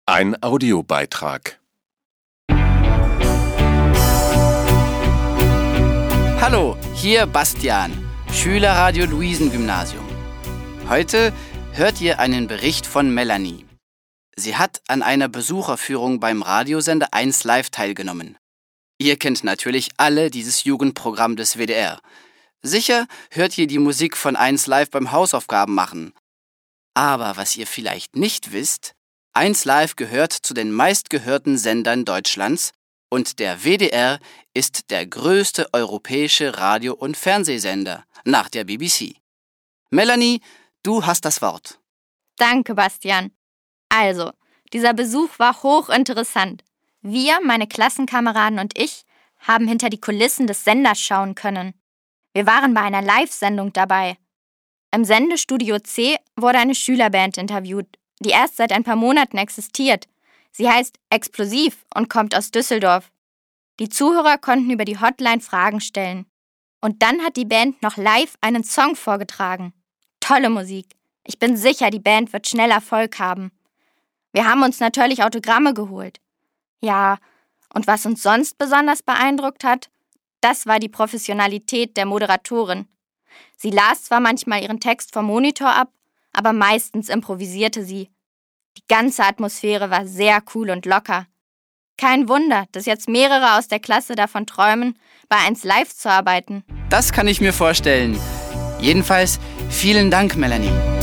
Ein Audiobeitrag. Hallo, hier Bastian, Schülerradio Luisengymnasium. Heute hört ihr einen Bericht von Melanie. Sie hat an einer Besucherführung beim Radiosender 1 Live teilgenommen. Ihr kennt natürlich alle dieses Jugendprogramm des WDR. Sicher hört ihr die Musik von 1 Live beim Hausaufgaben machen. Aber was ihr vielleicht nicht wisst, 1 Live gehört zu den meistgehörten Sendern Deutschlands und der WDR ist der größte europäische Radio- und Fernsehsender nach der BBC. Melanie, du hast das Wort. Danke, Bastian. Also, dieser Besuch war hochinteressant. Wir, meine Klassenkameraden und ich, haben hinter die Kulissen des Senders schauen können. Wir waren bei einer Live-Sendung dabei. Im Sendestudio C wurde eine Schülerband interviewt, die erst seit ein paar Monaten existiert. Sie heißt Explosiv und kommt aus Düsseldorf. Die Zuhörer konnten über die Hotline Fragen stellen. Und dann hat die Band noch live einen Song vorgetragen. Tolle Musik. Ich bin sicher, die Band wird schnell Erfolg haben. Wir haben uns natürlich Autogramme geholt. Ja, und was uns sonst besonders beeindruckt hat, das war die Professionalität der Moderatorin. Sie las zwar manchmal ihren Text vom Monitor ab, aber meistens improvisierte sie. Die ganze Atmosphäre war sehr cool und locker. Kein Wunder, dass jetzt mehrere aus der Klasse davon träumen, bei 1 Live zu arbeiten. Das kann ich mir vorstellen. Jedenfalls vielen Dank, Melanie.